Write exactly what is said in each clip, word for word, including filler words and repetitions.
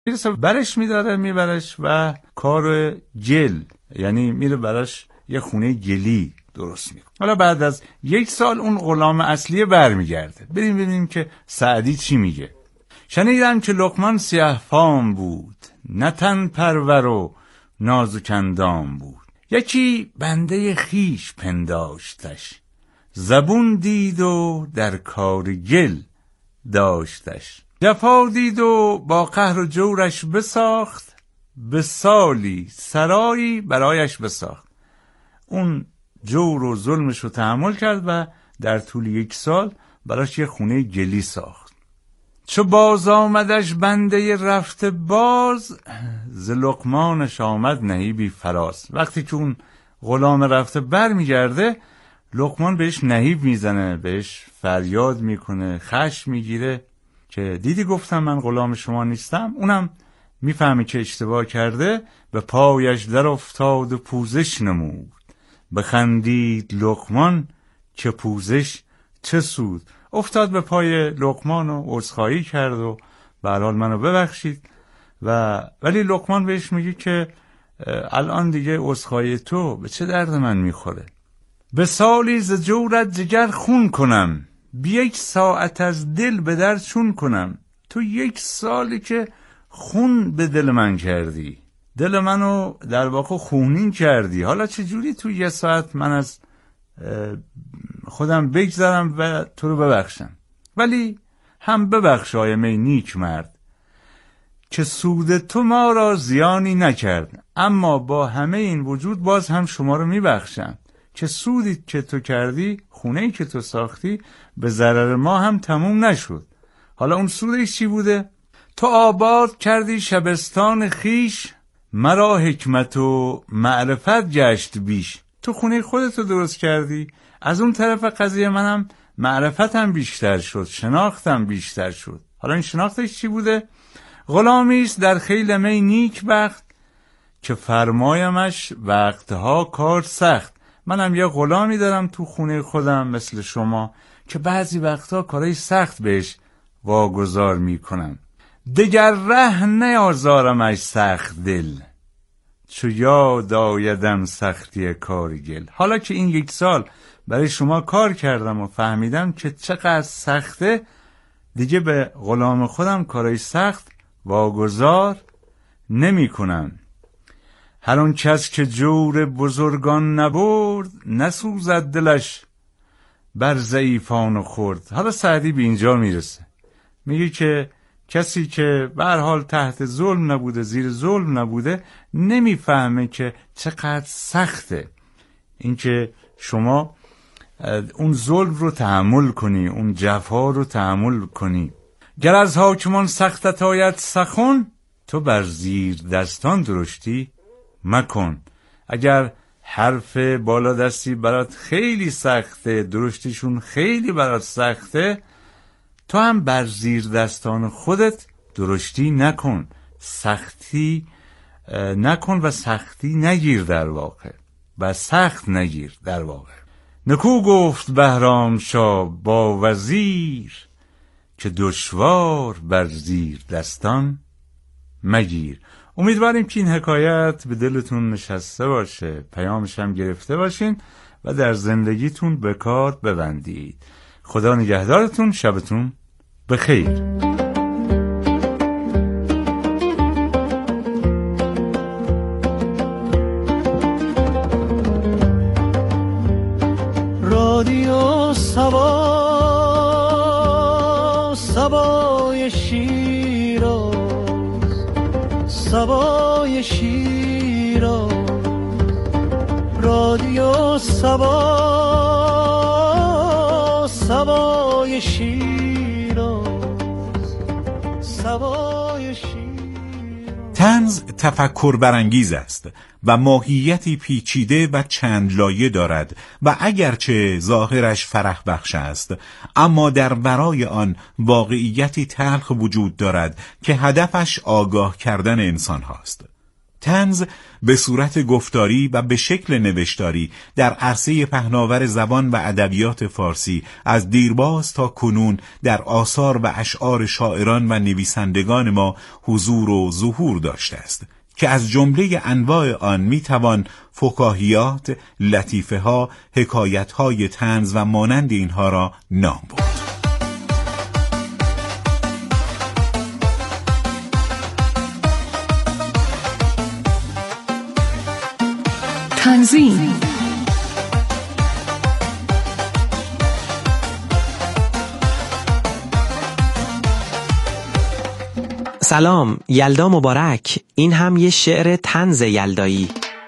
میرسه برش میداره میبرش و کار گل، یعنی میره برش یه خونه گلی درست میکنه. حالا بعد از یک سال اون غلام اصلی برمیگرده. بریم ببینیم که سعدی چی میگه. شنیدم که لقمان سیه فام بود، نه تن پرور و نازک اندام بود. یکی بنده خیش پنداشتش، زبون دید و در کار گل داشتش. جفا دید و با قهر و جورش بساخت، به سالی سرایی برایش بساخت. اون جور و ظلمش رو تحمل کرد و در طول یک سال براش یه خونه گلی ساخت. چو باز آمدش بنده رفته باز، ز لقمانش آمد نهیبی فراز. وقتی که اون غلام رفته بر میگرده، لقمان بهش نهیب میزنه، بهش فریاد میکنه، خشم میگیره که دیدی گفتم من غلام شما نیستم. اونم میفهمی که اشتباه کرده، به پایش در افتاد و پوزش نمود. بخندید لقمان که پوزش چه سود. افتاد به پای لقمان و عذرخواهی کرد و به هر حال منو ببخشید. و ولی لقمان بهش میگه که الان دیگه عذرخواهی تو به چه درد من میخوره؟ به سالی ز جورت جگر خون کنم، بی یک ساعت از دل به در چون کنم. تو یک سالی که خون به دل من کردی، دل منو در واقع خونین کردی، حالا چجوری تو یه ساعت من از خودم بگذرم و تو رو ببخشم؟ ولی هم ببخش آیمه نیک مرد، که سود تو ما را زیانی نکرد. اما با همه این وجود باز هم شما رو میبخشم که سودی که تو کردی، خونه‌ای که تو ساختی، به ضرر ما هم تموم نشد. حالا اون سودش چی بوده؟ تو آباد کردی شبستان خیش، مرا حکمت و معرفت گشت بیش. تو خونه خودتو درست کردی، از اون طرف قضیه منم معرفتم بیشتر شد، شناختم بیشتر شد. حالا این شناختش چی بوده؟ غلامیست در خیل می نیک بخت، که فرمایمش وقتها کار سخت. منم یه غلامی دارم تو خونه خودم مثل شما که بعضی وقتها کارای سخت بهش واگذار میکنم. دگر ره نیازارمش سخت دل، چو یاد آیدم سختی کار گل. حالا که این یک سال برای شما کار کردم و فهمیدم که چقدر سخته، دیگه به غلام خودم کارای سخت واگذار نمی کنم. هر اون کس که جور بزرگان نبرد، نسوزد دلش بر ضعیفان و خرد. حالا سعدی به اینجا میرسه، میگه که کسی که به هر حال تحت ظلم نبوده، زیر ظلم نبوده، نمیفهمه که چقدر سخته این که شما اون ظلم رو تحمل کنی، اون جفا رو تحمل کنی. گر از حاکمان سختت آید سخن، تو بر زیر دستان درشتی مکن. اگر حرف بالا دستی برات خیلی سخته، درشتیشون خیلی برات سخته، تو هم بر زیر دستان خودت درشتی نکن، سختی نکن و سختی نگیر در واقع و سخت نگیر در واقع. نکو گفت بهرام شاه با وزیر، که دشوار بر زیر دستان مگیر. امیدواریم که این حکایت به دلتون نشسته باشه، پیامش هم گرفته باشین و در زندگیتون به کار ببندید. خدا نگهدارتون، شبتون بخیر. رادیو سبا سبای شیراز، سبای شیراز، رادیو سبا سبای شیراز، سبای شیراز. طنز تفکر برانگیز است و ماهیتی پیچیده و چند لایه دارد و اگرچه ظاهرش فرح بخش است، اما در ورای آن واقعیتی تلخ وجود دارد که هدفش آگاه کردن انسان هاست. طنز به صورت گفتاری و به شکل نوشتاری در عرصه پهناور زبان و ادبیات فارسی از دیرباز تا کنون در آثار و اشعار شاعران و نویسندگان ما حضور و ظهور داشته است که از جمله انواع آن میتوان فکاهیات، لطیفه ها، حکایت های طنز و مانند اینها را نام برد. تنظیم سلام، یلدا مبارک. این هم یه شعر طنز یلدایی.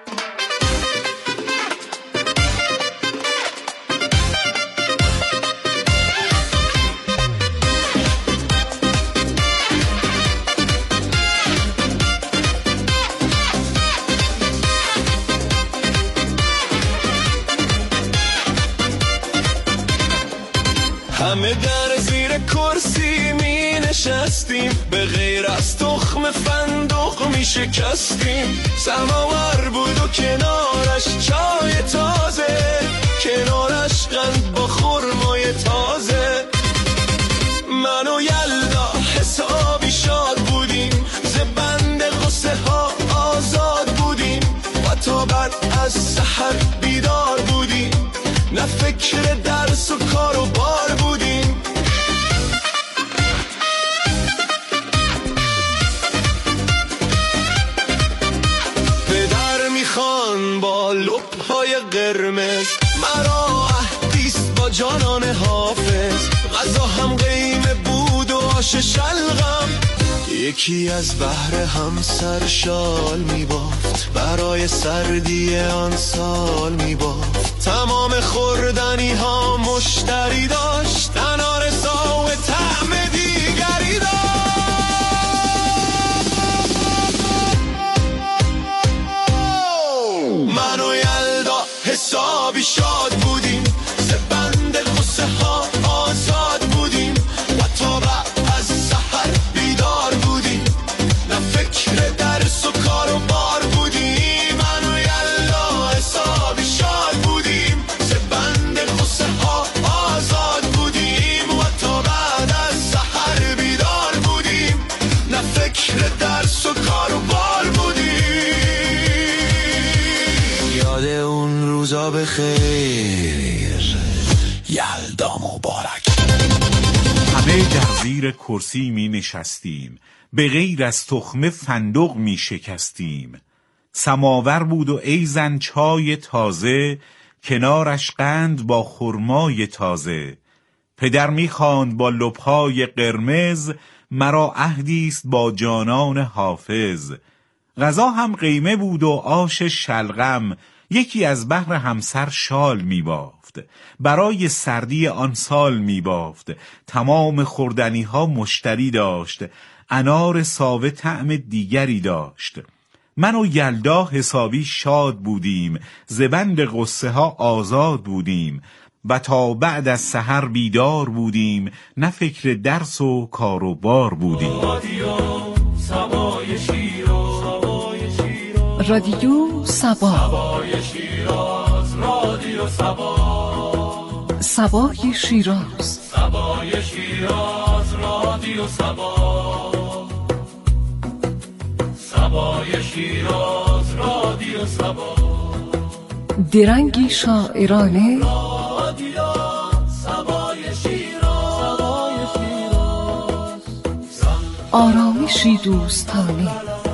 همه در زیر کرسی می نشستیم، به غیر از تخم فندق می شکستیم. سماور بود و کنارش چای تازه، کنارش قند با خرمای تازه. من و یلدا حسابی شاد بودیم، ز بند غصه ها آزاد بودیم. و تا بعد از سحر بیدار بودیم، نه فکر درس و کار و بار بودیم. پدر میخوان با لبهای قرمز، مرا عهدیست با جانان حافظ. غذا هم قیمه بود و آش شلغم، یکی از بحر همسر شال میبافت، برای سردی آن سال میبافت. تمام خوردنی ها مشتری داشت، انار ساو طعم دیگری داشت. من و یلدا حسابی شاد بودیم، ز بند غصه ها آزاد بودیم. و تا بعد از سحر بیدار بودیم، نه فکر درس و کار و بار بودیم. من و یلدا حسابی شاد بودیم، ز بند غصه ها آزاد بودیم. و تا بعد از سحر بیدار بودیم، نه فکر درس و کار و بار بودیم. یاد اون روزا بخیر، یلدا مبارک. همه در زیر کرسی می نشستیم، به غیر از تخمه فندق می شکستیم. سماور بود و ایزن چای تازه، کنارش قند با خرمای تازه. پدر می خواند با لبهای قرمز، مرا عهدیست با جانان حافظ. غذا هم قیمه بود و آش شلغم، یکی از بحر همسر شال می بافت، برای سردی آن سال می بافت. تمام خوردنی ها مشتری داشت، انار ساوه طعم دیگری داشت. من و یلدا حسابی شاد بودیم، ز بند غصه ها آزاد بودیم. و تا بعد از سحر بیدار بودیم، نه فکر درس و کار و بار بودیم. رادیو سبا، رادیو سبا، سبای شیراز، سبای شیراز، رادیو سبا، سبای شیراز، رادیو سبا. درنگی شاعرانه، رادیو سبای شیراز، سبای شیراز، آرامشی دوستانه.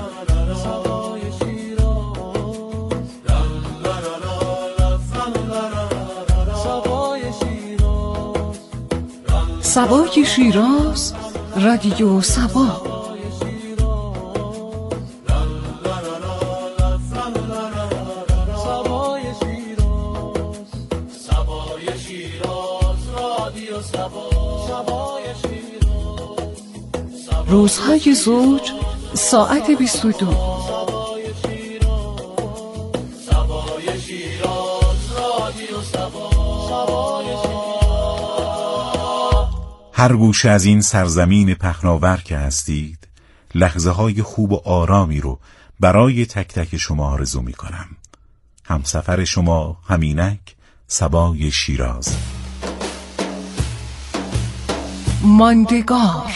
سبای شیراز، رادیو سبا. روزهای زوج ساعت بیست و دو. هر گوشه از این سرزمین پهناور که هستید، لحظه های خوب و آرامی رو برای تک تک شما آرزو می کنم. همسفر شما همینک، صبای شیراز. ماندگار.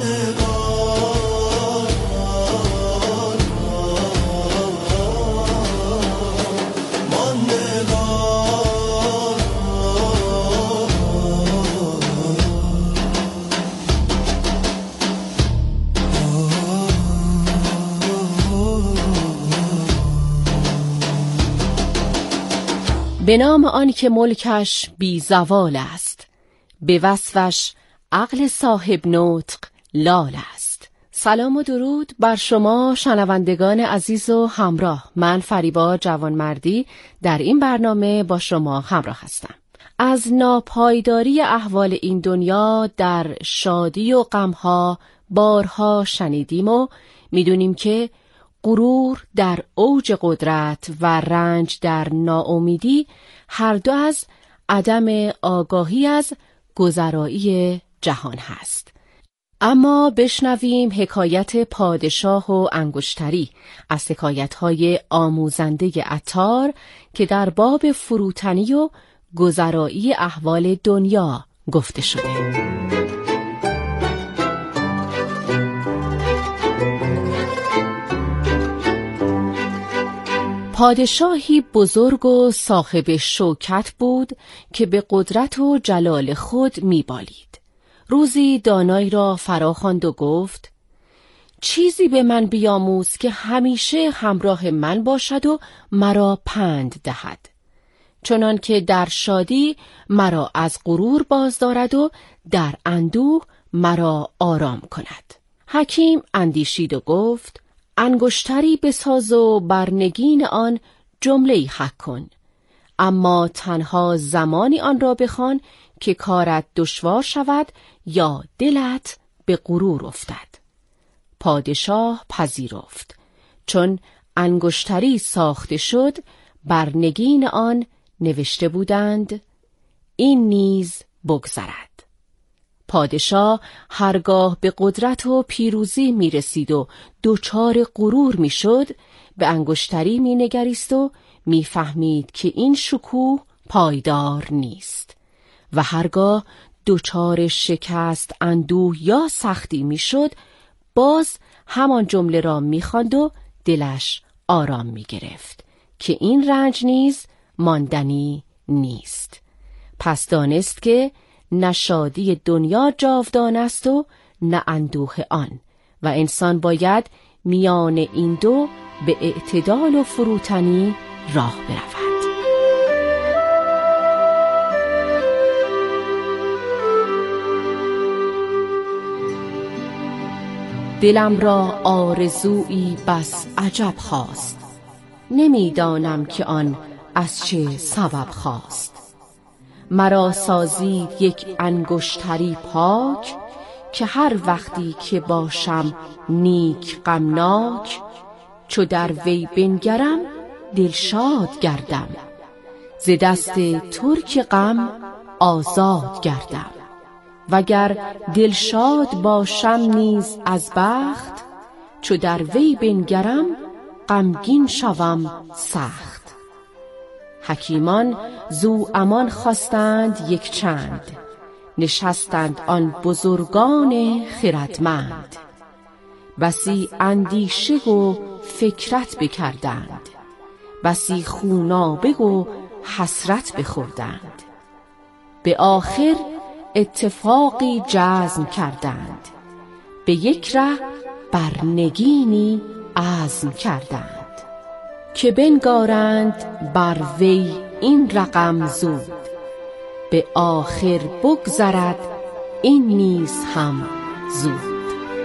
به نام آن که ملکش بی زوال است، به وصفش عقل صاحب نطق لال است. سلام و درود بر شما شنوندگان عزیز و همراه. من فریبا جوانمردی در این برنامه با شما همراه هستم. از ناپایداری احوال این دنیا در شادی و غمها بارها شنیدیم و میدونیم که غرور در اوج قدرت و رنج در ناامیدی هر دو از عدم آگاهی از گذرایی جهان هست. اما بشنویم حکایت پادشاه و انگشتری از حکایت‌های آموزنده عطار که در باب فروتنی و گذرایی احوال دنیا گفته شده. پادشاهی بزرگ و صاحب شوکت بود که به قدرت و جلال خود میبالید. روزی دانایی را فراخواند و گفت: چیزی به من بیاموز که همیشه همراه من باشد و مرا پند دهد، چنان که در شادی مرا از غرور باز دارد و در اندوه مرا آرام کند. حکیم اندیشید و گفت: انگشتری بساز و بر نگین آن جمله‌ای حک کن، اما تنها زمانی آن را بخوان که کارت دشوار شود یا دلت به غرور افتد. پادشاه پذیرفت. چون انگشتری ساخته شد، بر نگین آن نوشته بودند: این نیز بگذرد. پادشاه هرگاه به قدرت و پیروزی می رسید و دوچار غرور می شد، به انگشتری می نگریست و می فهمید که این شکوه پایدار نیست و هرگاه دوچار شکست، اندوه یا سختی می شد، باز همان جمله را می خواند و دلش آرام می گرفت که این رنج نیز ماندنی نیست. پس دانست که نه شادی دنیا جاودان است و نه اندوه آن، و انسان باید میان این دو به اعتدال و فروتنی راه برود. دلم را آرزویی بس عجب خواست، نمیدانم که آن از چه سبب خواست. مرا سازید یک انگشتری پاک، که هر وقتی که باشم نیک غمناک، چو در وی بنگرم دلشاد گردم، ز دست ترک غم آزاد گردم. وگر دلشاد باشم نیز از بخت، چو در وی بنگرم غمگین شوم سخت. حکیمان زو امان خواستند یک چند، نشستند آن بزرگان خردمند. بسی اندیشه و فکرت بکردند، بسی خونابه و حسرت بخوردند. به آخر اتفاقی جزم کردند، به یک ره بر نگینی عزم کردند. که بنگارند بر وی این رقم زود، به آخر بگذرد این نیز هم زود.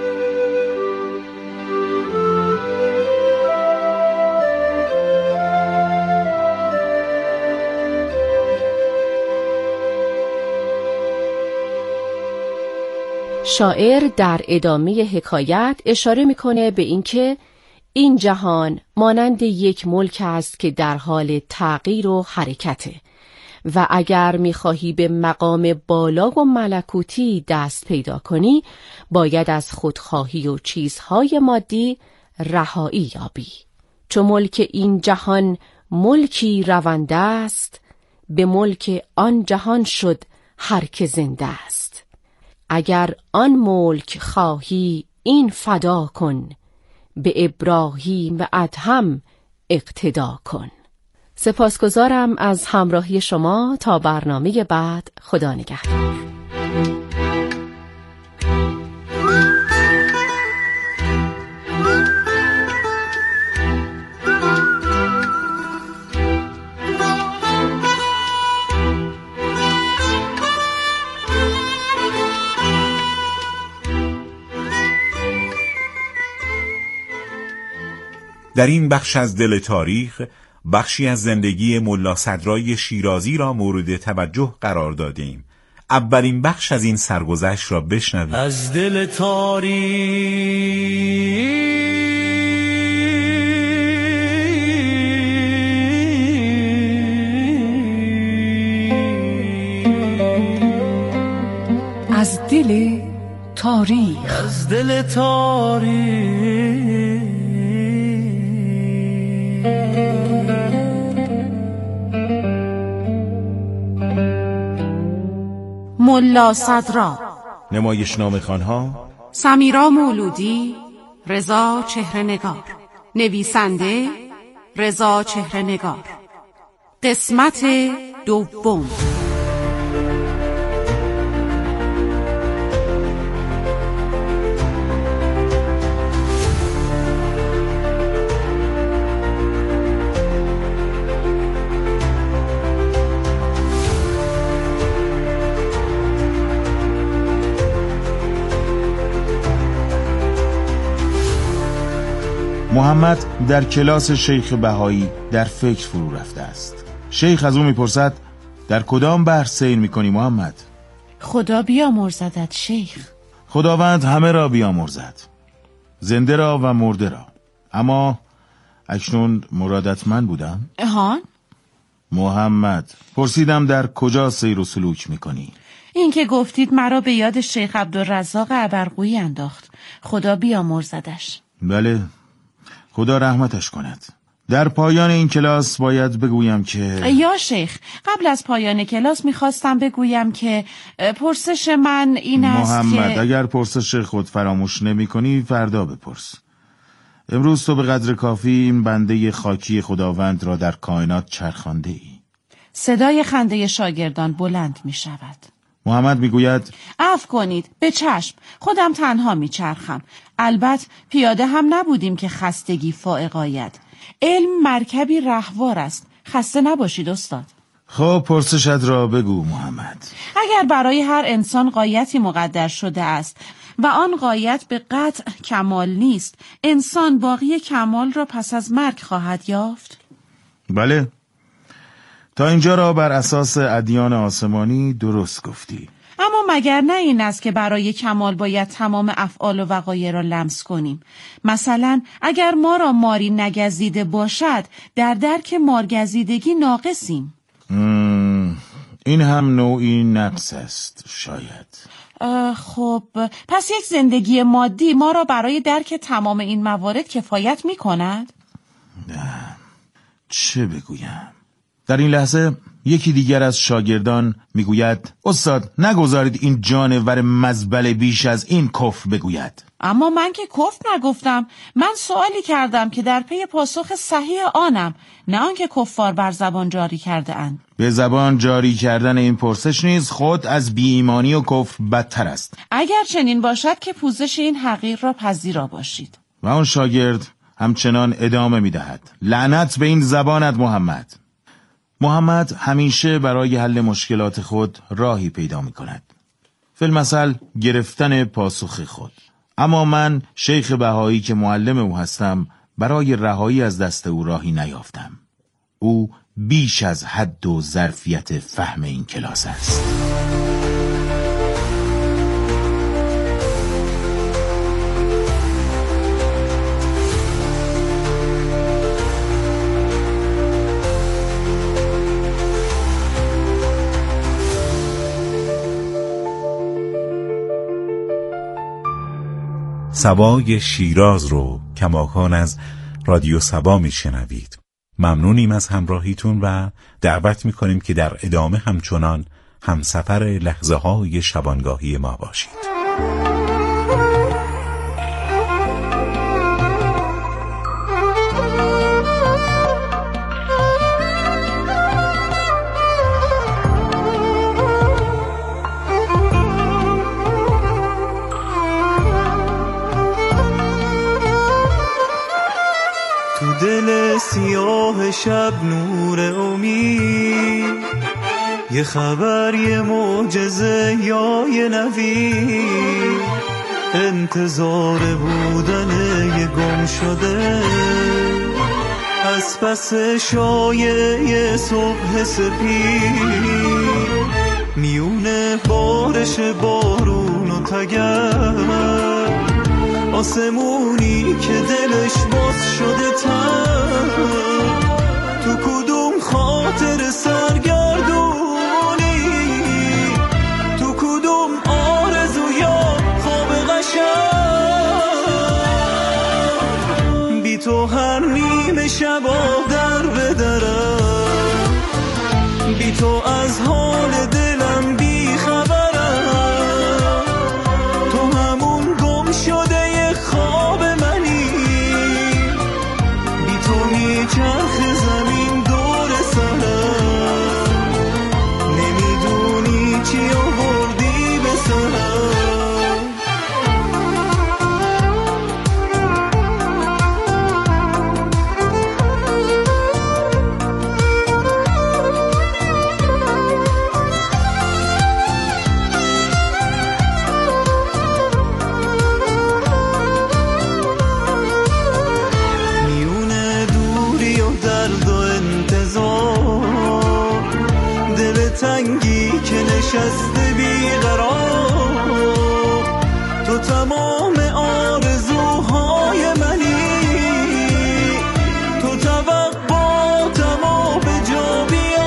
شاعر در ادامه حکایت اشاره میکنه به اینکه این جهان مانند یک ملک است که در حال تغییر و حرکته و اگر می‌خواهی به مقام بالا و ملکوتی دست پیدا کنی باید از خودخواهی و چیزهای مادی رهایی یابی. چو ملک این جهان ملکی رونده است، به ملک آن جهان شد هر که زنده است. اگر آن ملک خواهی این فدا کن، به ابراهیم ادهم اقتدا کن. سپاسگزارم از همراهی شما. تا برنامه بعد، خدا نگهدار. در این بخش از دل تاریخ بخشی از زندگی ملا صدرای شیرازی را مورد توجه قرار دادیم. اولین بخش از این سرگذشت را بشنوید. از دل تاریک، از دل تاریخ، از دل تاریخ، ملا صدرا. نمایشنامه خوانها سمیرا مولودی، رضا چهره‌نگار. نویسنده رضا چهره‌نگار. قسمت دوم. محمد در کلاس شیخ بهایی در فکر فرو رفته است. شیخ از او میپرسد در کدام بحر سیر میکنی محمد؟ خدا بیامرزدت شیخ. خداوند همه را بیامرزد، زنده را و مرده را. اما اکنون مرادت من بودم؟ هان؟ محمد، پرسیدم در کجا سیر و سلوک میکنی؟ این که گفتید مرا به یاد شیخ عبدالرزاق ابرقویی انداخت. خدا بیامرزدش. بله، خدا رحمتش کند. در پایان این کلاس باید بگویم که یا شیخ، قبل از پایان کلاس میخواستم بگویم که پرسش من این است محمد که اگر پرسش خود فراموش نمی کنی فردا بپرس. امروز تو به قدر کافی این بنده خاکی خداوند را در کائنات چرخانده ای. صدای خنده شاگردان بلند می شود. محمد می گوید عفو کنید، به چشم، خودم تنها می چرخم. البته پیاده هم نبودیم که خستگی فائق آید. علم مرکبی رهوار است. خسته نباشید استاد. خب پرسشت را بگو محمد. اگر برای هر انسان غایتی مقدر شده است و آن غایت به قطع کمال نیست، انسان باقی کمال را پس از مرگ خواهد یافت؟ بله، تا اینجا را بر اساس ادیان آسمانی درست گفتی. اما مگر نه این است که برای کمال باید تمام افعال و وقایع را لمس کنیم؟ مثلا اگر ما را ماری نگزیده باشد، در درک مارگزیدگی ناقصیم. مم. این هم نوعی نقص است شاید. خب پس یک زندگی مادی ما را برای درک تمام این موارد کفایت می کند؟ نه، چه بگویم؟ در این لحظه یکی دیگر از شاگردان میگوید استاد نگذارید این جانور مزبله بیش از این کفر بگوید. اما من که کفر نگفتم. من سوالی کردم که در پی پاسخ صحیح آنم، نه آنکه کفار بر زبان جاری کرده اند. به زبان جاری کردن این پرسش نیز خود از بی ایمانی و کفر بدتر است. اگر چنین باشد که پوزش این حقیر را پذیرا باشید. و آن شاگرد همچنان ادامه میدهد لعنت به این زبانت محمد. محمد همیشه برای حل مشکلات خود راهی پیدا می کند. فی المثل گرفتن پاسخ خود. اما من شیخ بهایی که معلم او هستم برای رهایی از دست او راهی نیافتم. او بیش از حد و ظرفیت فهم این کلاس است. سبای شیراز رو کماکان از رادیو سبا میشنوید. ممنونیم از همراهیتون و دعوت میکنیم که در ادامه همچنان همسفر لحظه های شبانگاهی ما باشید. دل سیاه شب نور امید، یه خبر، یه معجزه یا یه نوید، انتظار بودن یه گم شده از پس شایعه صبح سپید، میونه بارش بارون و تگر، آسمونی که دلش باز شده تر، تو کدوم خاطر سرگردونی، تو کدوم آرزو یا خواب قشنگ، بی تو هر نیمه شبا در به درم، بی تو از حال دلم بی خبرم، تو همون گم شده خواب منی، بی تو میچرخ زمین دور سرم، نمیدونی چی آوردی به سرم. تنگی که نشسته بیقرار، تو تمام آرزوهای منی، تو توقعاتمو به جا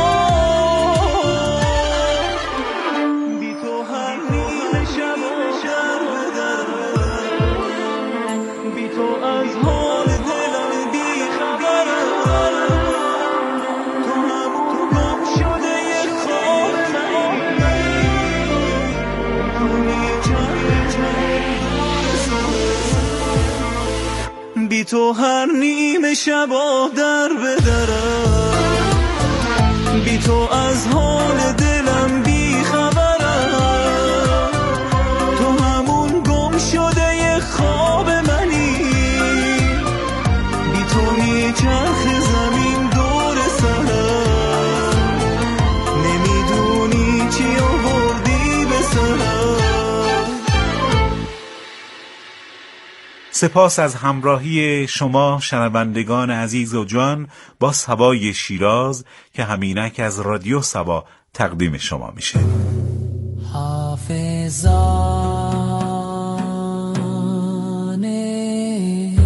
بیار، بی تو هر نیمه شب شر بدرم، بی تو از حال دلم بیخبرم، تو همون گم شده بی تو هر نیمه شبا در بدرم، بی تو از حال دلم بی خبرم، تو همون گم شده یه خواب منی، بی تو میچرخ زمین دور سرم، نمیدونی چی آوردی به سرم. سپاس از همراهی شما شنوندگان عزیز و جان با سبای شیراز که همینک از رادیو سبا تقدیم شما میشه. حافظانه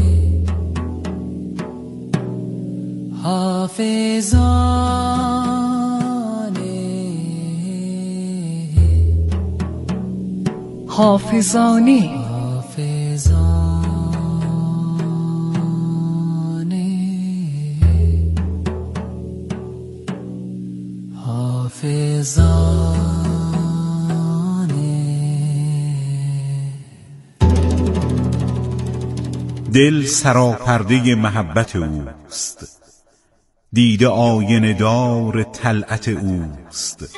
حافظانه حافظانه دل سراپرده محبت اوست، دیده آینه دار طلعت اوست،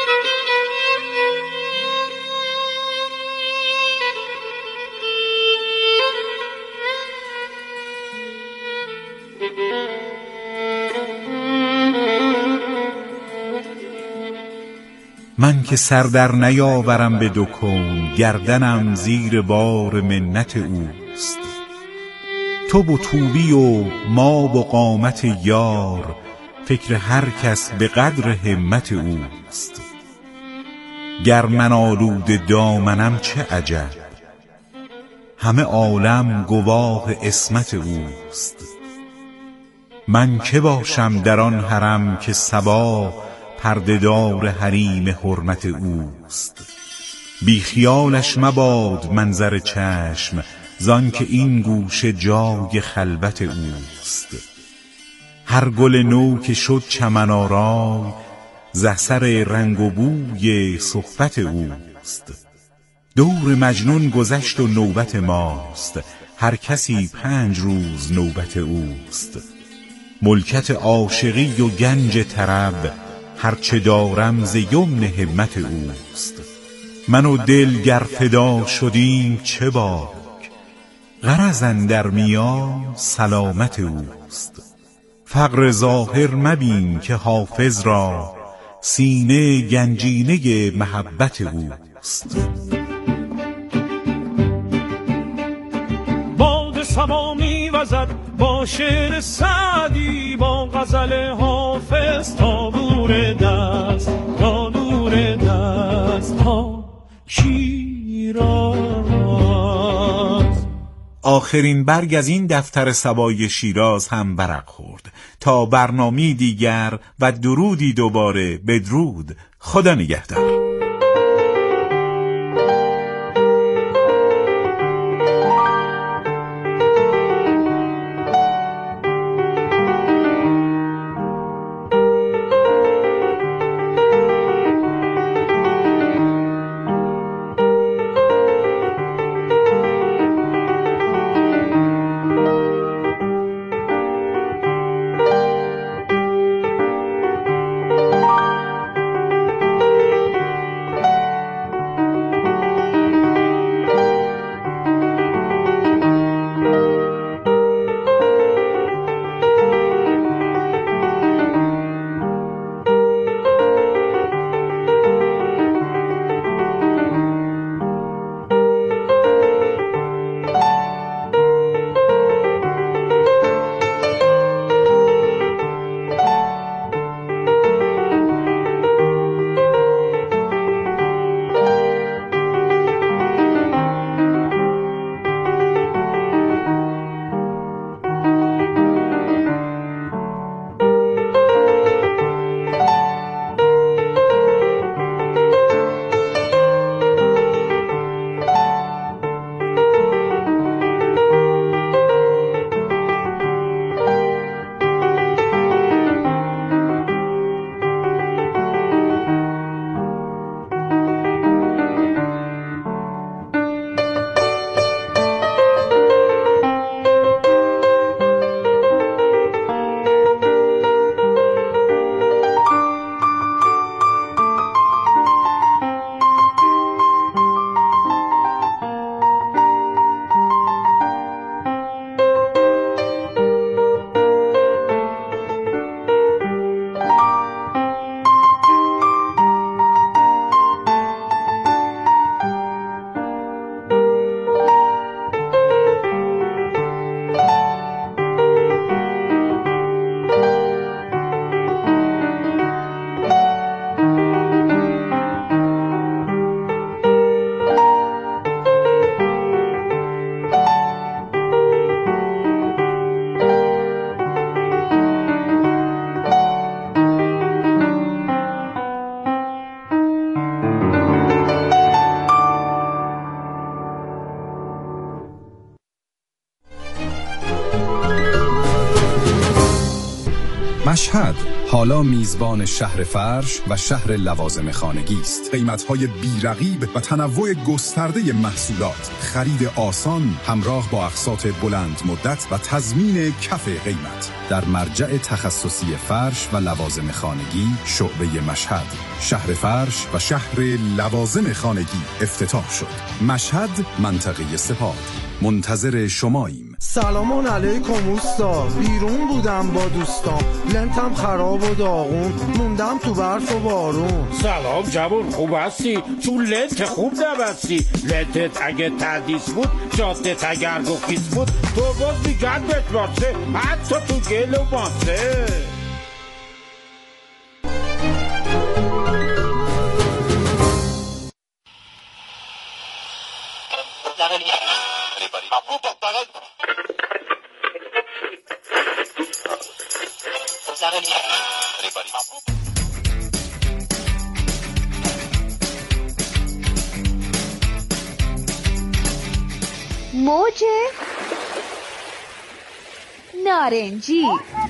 من که سر در نیاورم به دو کون، گردنم زیر بار منت اوست، تو با توبی و ما با قامت یار، فکر هر کس به قدر همت اوست، گر من آلود دامنم چه عجب، همه عالم گواه عصمت اوست، من که باشم در آن حرم که صبا پرده‌دار حریم حرمت اوست، بی خیالش مباد منظر چشم، زان که این گوشه جای خلوت اوست. هر گل نو که شد چمن آرای، ز اثر رنگ و بوی صحبت اوست. دور مجنون گذشت و نوبت ماست، هر کسی پنج روز نوبت اوست. ملکت عاشقی و گنج طرب، هرچه دارم ز یمن همت اوست. من و دل گر فدا شدیم چه باک، غرض اندر میان سلامت اوست. فقر ظاهر مبین که حافظ را، سینه گنجینه محبت اوست. باد سما میوزد با شعر سعدی، با غزل حافظ تا دور دست، تا دور دست ها شیراز. آخرین برگ از این دفتر صبای شیراز هم برق خورد. تا برنامه دیگر و درودی دوباره، بدرود. خدا نگهدار. مشهد حالا میزبان شهر فرش و شهر لوازم خانگی است. قیمت‌های بی‌رقیب و تنوع گسترده محصولات، خرید آسان همراه با اقساط بلند مدت و تضمین کف قیمت. در مرجع تخصصی فرش و لوازم خانگی شعبه مشهد، شهر فرش و شهر لوازم خانگی افتتاح شد. مشهد، منطقه سپاه. منتظر شماییم. سلام علیکم اوستا، بیرون بودم با دوستام، لنتم خراب و داغون، موندم تو برف و بارون. سلام جوون، خوب هستی؟ چون لنت خوب نبستی. لنتت اگه تردیس بود، جادت اگر گفیز بود، تو باز میگن بهت باسه، حتی تو گل و ماسه. موج نارنجی.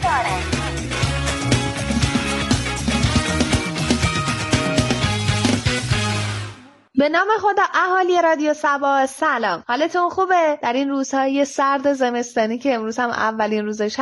به نام خدا اهالی رادیو سبا سلام، حالتون خوبه؟ در این روزهای سرد زمستانی که امروز هم اولین روزش